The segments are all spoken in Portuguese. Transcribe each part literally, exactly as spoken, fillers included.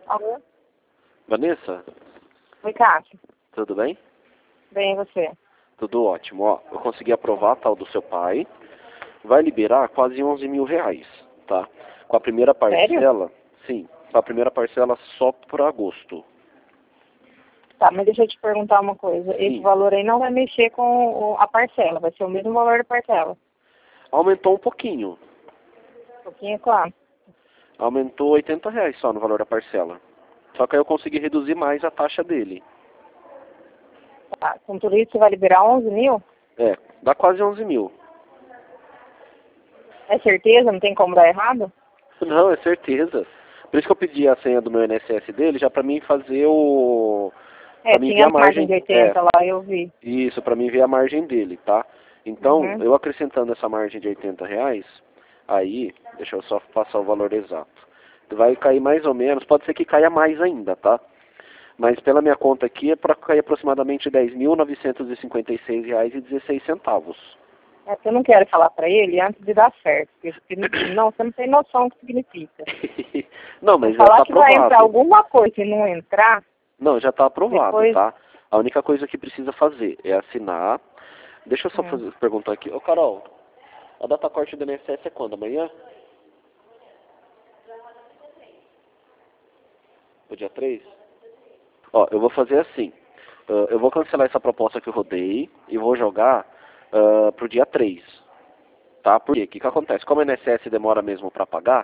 Alô? Vanessa, Oi, Cássio. tudo bem? Bem, e você? Tudo ótimo. Ó, eu consegui aprovar a tal do seu pai. Vai liberar quase onze mil reais, tá? Com a primeira Sério? parcela, sim, com a primeira parcela só por agosto. Tá, mas deixa eu te perguntar uma coisa. Esse Sim. valor aí não vai mexer com o- a parcela, vai ser o mesmo valor da parcela. Aumentou um pouquinho. Um pouquinho, claro. Aumentou oitenta reais só no valor da parcela. Só que aí eu consegui reduzir mais a taxa dele. Tá, com tudo isso você vai liberar onze mil? É, dá quase onze mil. É certeza? Não tem como dar errado? Não, é certeza. Por isso que eu pedi a senha do meu I N S S dele, já pra mim fazer o... É, Pra mim ver tinha a a margem margem... de É, oitenta lá, eu vi. isso, pra mim ver a margem dele, tá? Então, Uhum. eu acrescentando essa margem de oitenta reais, aí, deixa eu só passar o valor exato. Vai cair mais ou menos, pode ser que caia mais ainda, tá? Mas pela minha conta aqui é para cair aproximadamente dez mil novecentos e cinquenta e seis reais e dezesseis centavos. É que eu não quero falar pra ele antes de dar certo. Porque, não, você não tem noção do que significa. Não, mas Se já falar está que vai entrar aprovado. alguma coisa e não entrar, Não, já está aprovado, depois... tá? A única coisa que precisa fazer é assinar. Deixa eu só Hum. fazer, perguntar aqui. Ô, Carol, a data corte do I N S S é quando? Amanhã? O dia três? Ó, eu vou fazer assim. Uh, eu vou cancelar essa proposta que eu rodei e vou jogar uh, pro dia três. Tá? Por quê? O que, que acontece? Como o I N S S demora mesmo para pagar,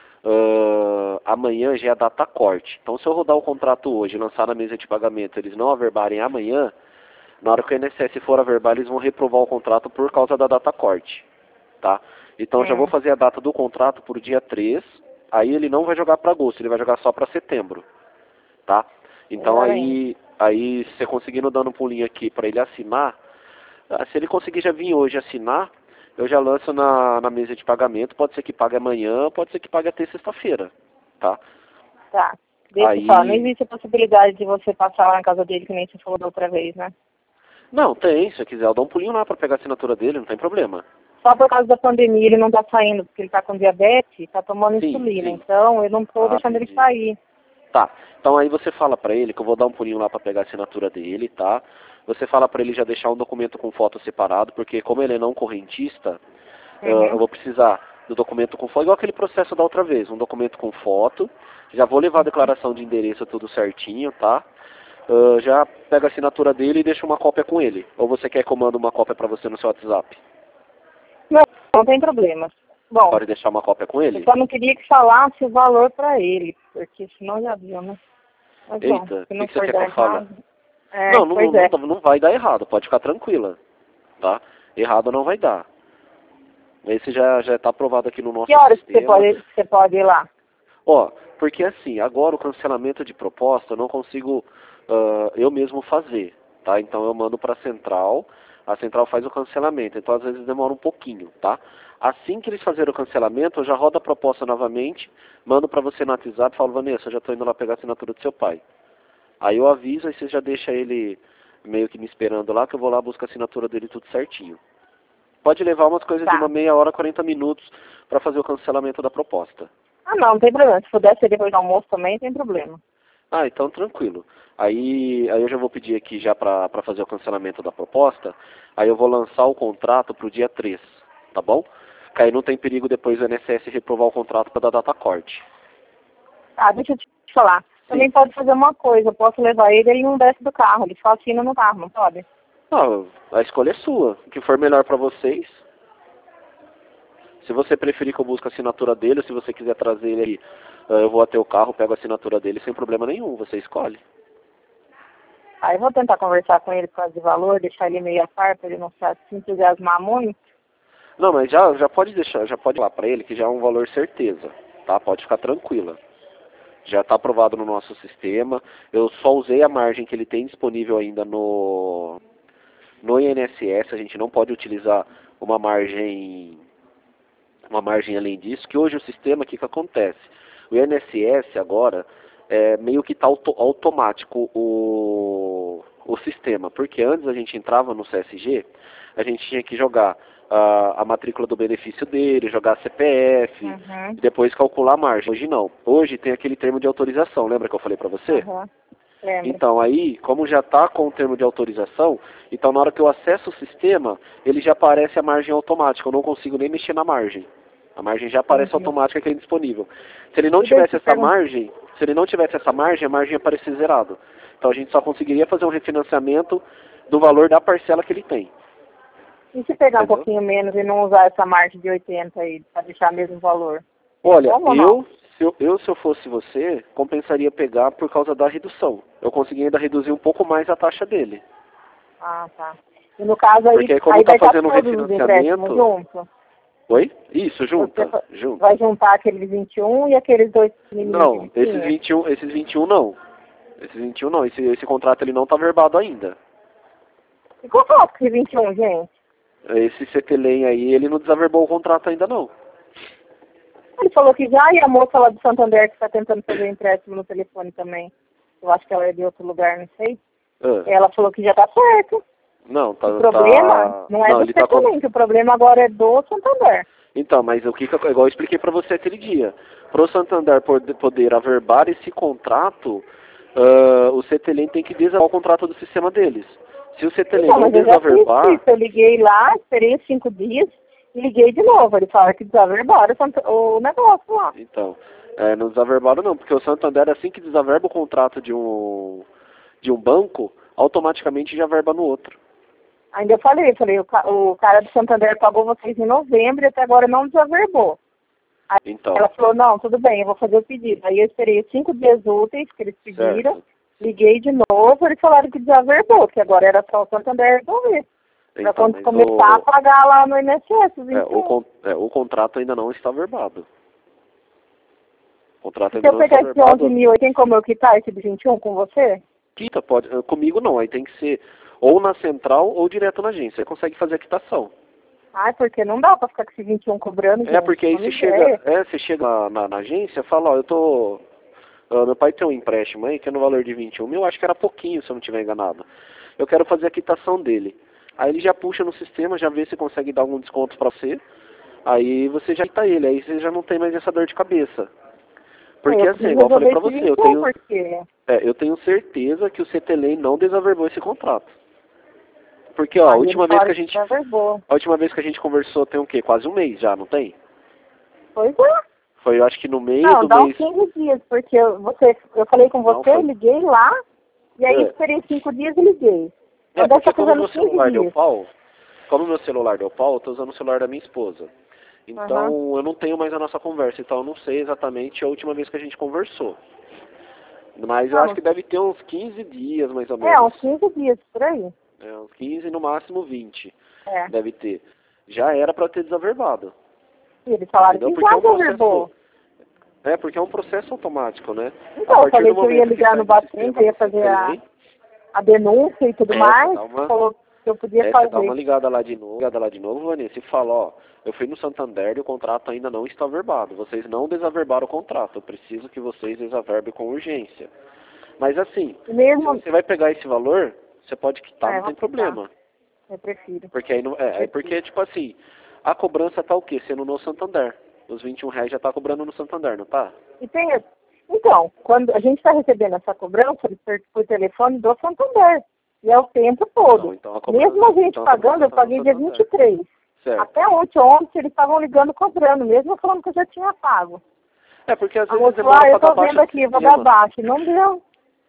uh, amanhã já é a data corte. Então, se eu rodar o contrato hoje e lançar na mesa de pagamento, eles não averbarem amanhã, na hora que o I N S S for averbar, eles vão reprovar o contrato por causa da data corte. Tá? Então, já vou Hum. fazer a data do contrato por dia três. Aí ele não vai jogar para agosto, ele vai jogar só para setembro. Tá? Então, Melhor ainda. aí, aí se você conseguindo dando um pulinho aqui para ele assinar, ah, se ele conseguir já vir hoje assinar, eu já lanço na, na mesa de pagamento. Pode ser que pague amanhã, pode ser que pague até sexta-feira, tá? Tá. Deixa eu falar, não Aí... existe a possibilidade de você passar lá na casa dele, que nem você falou da outra vez, né? Não, tem. Se eu quiser, eu dou um pulinho lá para pegar a assinatura dele, não tem problema. Só por causa da pandemia ele não tá saindo, porque ele tá com diabetes, tá tomando Sim, insulina. sim. Então eu não tô Ah, deixando ele entendi. sair. Tá. Então aí você fala para ele que eu vou dar um pulinho lá para pegar a assinatura dele, tá? Você fala para ele já deixar um documento com foto separado, porque como ele é não correntista, eu, eu Uhum. vou precisar do documento com foto, igual aquele processo da outra vez, um documento com foto. Já vou levar a declaração de endereço tudo certinho, tá? Ah, já pega a assinatura dele e deixa uma cópia com ele. Ou você quer que eu mande uma cópia para você no seu WhatsApp? Não, não tem problema. Bom, Pode deixar uma cópia com eu ele? só não queria que falasse o valor pra ele, porque senão já viu, né? Mas bom, Eita, o se que, não que você for quer que dar eu fale? errado. É, Não, não, pois não, é. não, não vai dar errado, pode ficar tranquila, tá? Errado não vai dar. Esse já já está aprovado aqui no Que nosso horas que você sistema. pode, que você pode ir lá? Ó, porque assim, agora o cancelamento de proposta eu não consigo ah, eu mesmo fazer, tá? Então eu mando para a central, a central faz o cancelamento, então às vezes demora um pouquinho, tá? Assim que eles fazerem o cancelamento, eu já rodo a proposta novamente, mando para você no WhatsApp e falo, Vanessa, eu já estou indo lá pegar a assinatura do seu pai. Aí eu aviso, aí você já deixa ele meio que me esperando lá, que eu vou lá buscar a assinatura dele tudo certinho. Pode levar umas coisas de uma Tá. meia hora, quarenta minutos para fazer o cancelamento da proposta. Ah, não, não tem problema. Se puder ser depois do almoço também, tem problema. Ah, então tranquilo. Aí, aí eu já vou pedir aqui já para fazer o cancelamento da proposta, aí eu vou lançar o contrato para o dia três, tá bom? Que aí não tem perigo depois o I N S S reprovar o contrato para dar data corte. Ah, deixa eu te falar. Sim. Também pode fazer uma coisa, eu posso levar ele, ele não desce do carro, ele só assina no carro, não pode? Ah, a escolha é sua. O que for melhor para vocês. Se você preferir que eu busque a assinatura dele, se você quiser trazer ele aí, eu vou até o carro, pego a assinatura dele sem problema nenhum, você escolhe. Aí eu vou tentar conversar com ele por causa de valor, deixar ele meio a par, para ele não se entusiasmar muito. Não, mas já, já pode deixar, já pode ir lá para ele que já é um valor certeza, tá? Pode ficar tranquila. Já está aprovado no nosso sistema. Eu só usei a margem que ele tem disponível ainda no, no I N S S. A gente não pode utilizar uma margem, uma margem além disso, que hoje o sistema, o que, que acontece? O I N S S agora é meio que está auto, automático o, o sistema, porque antes a gente entrava no C S G, a gente tinha que jogar a, a matrícula do benefício dele, jogar C P F, Uhum. e depois calcular a margem. Hoje não. Hoje tem aquele termo de autorização, lembra que eu falei para você? Uhum. Lembro. Então aí, como já está com o termo de autorização, então na hora que eu acesso o sistema, ele já aparece a margem automática, eu não consigo nem mexer na margem. A margem já aparece Entendi. automática que é indisponível. Se ele não E deixa tivesse eu essa perguntar. margem, se ele não tivesse essa margem, a margem ia aparecer zerado. Então a gente só conseguiria fazer um refinanciamento do valor da parcela que ele tem. E se pegar Entendeu? um pouquinho menos e não usar essa margem de oitenta aí, para deixar o mesmo valor? Olha, Como ou não? eu se, eu, eu, se eu fosse você, compensaria pegar por causa da redução. Eu consegui ainda reduzir um pouco mais a taxa dele. Ah, tá. E no caso aí, Porque aí como aí tá vai estar fazendo um todos os empréstimos refinanciamento... juntos? Oi? Isso, junta, Você fa- junta. vai juntar aqueles vinte e um e aqueles dois meninos Não, que ele esses tinha? vinte e um, esses vinte e um não. Esses vinte e um não, esse, esse contrato ele não tá verbado ainda. E qual foi esse vinte e um, gente? Esse Cetelém aí, ele não desaverbou o contrato ainda não. Ele falou que já, e a moça lá do Santander que está tentando fazer empréstimo no telefone também. Eu acho que ela é de outro lugar, não sei. Ah, Ela falou que já está certo. não, tá... O problema tá... não é não, do ele tá com... Cetelém, que o problema agora é do Santander. Então, mas o que, que eu, igual eu expliquei para você aquele dia, para o Santander poder, poder averbar esse contrato, uh, o Cetelém tem que desaverbar o contrato do sistema deles. Se o Cetelém Então, não mas eu já fiz desaverbar, isso. Eu liguei lá, esperei os cinco dias e liguei de novo. Ele fala que desaverbaram o negócio lá. então, é, não desaverbaram não, porque o Santander, assim que desaverba o contrato de um, de um banco, automaticamente já verba no outro. Ainda eu falei, eu falei, o, ca- o cara do Santander pagou vocês em novembro e até agora não desaverbou. Aí Então, ela falou, não, tudo bem, eu vou fazer o pedido. Aí eu esperei os cinco dias úteis que eles pediram, certo. liguei de novo, eles falaram que desaverbou, que agora era só o Santander resolver. Pra Então, quando mas começar a o, pagar lá no I N S S, os é, o, vinte e um. con- é, o contrato ainda não está verbado. O contrato Se ainda eu não está pegar esse onze verbado. mil, tem como eu quitar esse de vinte e um com você? Quita, pode, eh, comigo não, aí tem que ser ou na central ou direto na agência. Você consegue fazer a quitação. Ai, porque não dá pra ficar com esse vinte e um cobrando, É, gente. porque aí Não você me chega, ideia. é, você chega na, na, na agência e fala, ó, eu tô. ah, meu pai tem um empréstimo aí que é no valor de vinte e um mil, acho que era pouquinho, se eu não estiver enganado. Eu quero fazer a quitação dele. Aí ele já puxa no sistema, já vê se consegue dar algum desconto pra você. Aí você já quita ele, aí você já não tem mais essa dor de cabeça. Porque Eu assim, preciso igual eu falei resolver pra esse você, eu vinte e um, tenho, porque... é, eu tenho certeza que o Cetelém não desaverbou esse contrato. Porque, ó, a Aí eles última vez que falaram a que gente, desaverbou. a última vez que a gente conversou tem o quê? Quase um mês já, não tem? Pois é. Foi, eu acho que no meio Não, do dá uns mês... quinze dias, porque eu- você, eu falei com Não, você, foi... liguei lá, e aí É, esperei cinco dias e liguei. é Então deve porque estar como o fazendo meu quinze celular deu dias. pau, como o meu celular deu pau, eu tô usando o celular da minha esposa. Então, Aham. eu não tenho mais a nossa conversa, então eu não sei exatamente a última vez que a gente conversou. Mas eu acho Vamos. que deve ter uns quinze dias, mais ou É, menos. uns quinze dias, por aí. É, uns quinze, no máximo vinte. É. Deve ter. Já era pra ter desaverbado. E eles falaram Entendeu? que Porque já é um desaverbou. processo... É, porque é um processo automático, né? A Então, eu partir falei do que eu ia momento que ligar sai no do Bacen, sistema que eu ia do fazer a, Cetelém, a denúncia e tudo é, você mais, dá uma... falou que eu podia É, você dá uma fazer. ligada lá de novo, ligada lá de novo, Vanessa, e fala, ó, eu fui no Santander e o contrato ainda não está averbado. Vocês não desaverbaram o contrato. Eu preciso que vocês desaverbem com urgência. Mas assim, se Mesmo... você vai pegar esse valor, você pode quitar, É, não vou tem quitar. problema. Eu prefiro. Porque aí não, é, é porque, tipo assim, a cobrança tá o quê? Sendo no Santander. Os vinte e um reais já tá cobrando no Santander, não tá? E tem... Então, quando a gente está recebendo essa cobrança por, por telefone do Santander, e é o tempo todo. Não, então a cobrança, Mesmo a gente então a pagando, cobrança eu tá no paguei dia Santander. vinte e três. Certo. Até ontem, ontem, eles estavam ligando cobrando, mesmo falando que eu já tinha pago. É porque às A vezes moça falou, demora ah, pra eu dar tô baixa vendo no aqui, vou dar sistema. baixa. Não deu.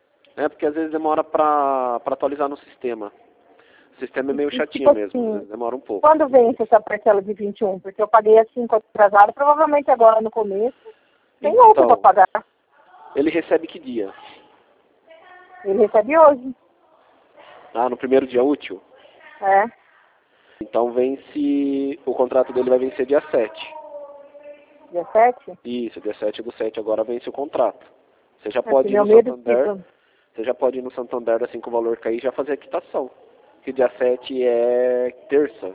É porque às vezes demora pra, pra atualizar no sistema. O sistema é meio E, chatinho tipo mesmo, às assim, vezes demora um pouco. quando vence essa parcela de vinte e um? Porque eu paguei as cinco atrasadas, provavelmente agora no começo, tem outra pra Então, pagar. ele recebe que dia? Ele recebe hoje. Ah, no primeiro dia útil? É. Então vence, o contrato dele vai vencer dia sete. Dia sete? Isso, dia sete do sete agora vence o contrato. Você já Assim, pode ir meu no medo, Santander, tipo, você já pode ir no Santander assim que o valor cair e já fazer a quitação. Que dia sete é terça.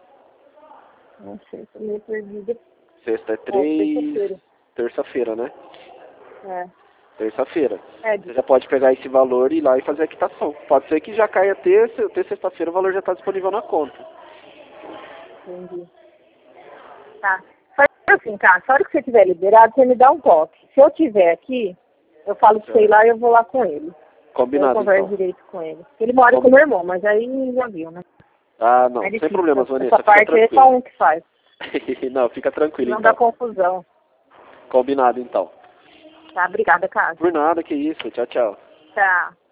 não sei, tô meio perdida. Sexta é É, três, terça-feira. terça-feira, né? É. Terça-feira. É, Você já pode pegar esse valor e ir lá e fazer a quitação. Pode ser que já caia terça, até sexta-feira o valor já está disponível na conta. Entendi. Tá. Faz assim, cara, na hora que você tiver liberado, você me dá um toque. Se eu tiver aqui, eu falo que sei lá e eu vou lá com ele. Combinado, eu converso então. direito com ele. Ele mora Combinado. com o meu irmão, mas aí já viu, né? Ah, não, É sem difícil. problemas, Vanessa, Essa fica parte aí é só tranquilo. um que faz. Não, fica tranquilo, Não então. dá confusão. Combinado, então. Tá, obrigada, cara. Por nada, que isso. Tchau, tchau. Tá.